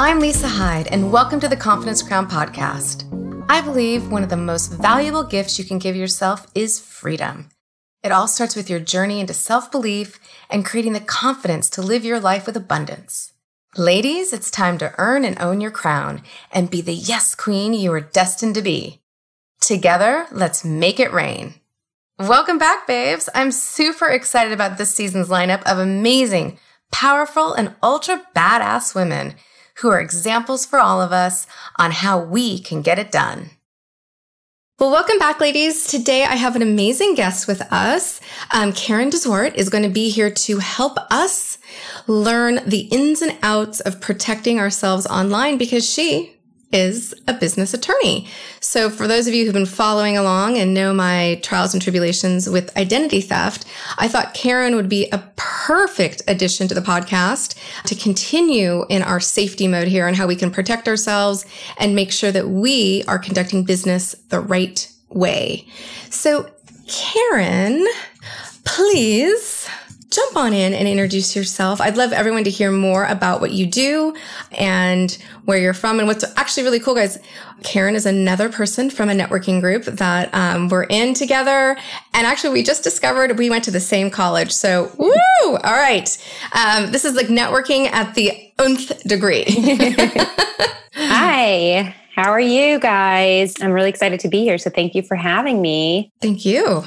I'm Lisa Hyde, and welcome to the Confidence Crown podcast. I believe one of the most valuable gifts you can give yourself is freedom. It all starts with your journey into self-belief and creating the confidence to live your life with abundance. Ladies, it's time to earn and own your crown and be the yes queen you are destined to be. Together, let's make it rain. Welcome back, babes. I'm super excited about this season's lineup of amazing, powerful, and ultra badass women who are examples for all of us on how we can get it done. Well, welcome back, ladies. Today, I have an amazing guest with us. Karen DeZwart is going to be here to help us learn the ins and outs of protecting ourselves online because she is a business attorney. So for those of you who've been following along and know my trials and tribulations with identity theft, I thought Karen would be a perfect addition to the podcast to continue in our safety mode here on how we can protect ourselves and make sure that we are conducting business the right way. So Karen, please jump on in and introduce yourself. I'd love everyone to hear more about what you do and where you're from. And what's actually really cool, guys, Karen is another person from a networking group that we're in together. And actually, we just discovered we went to the same college. So, woo! All right. This is like networking at the nth degree. Hi. How are you guys? I'm really excited to be here. So thank you for having me. Thank you.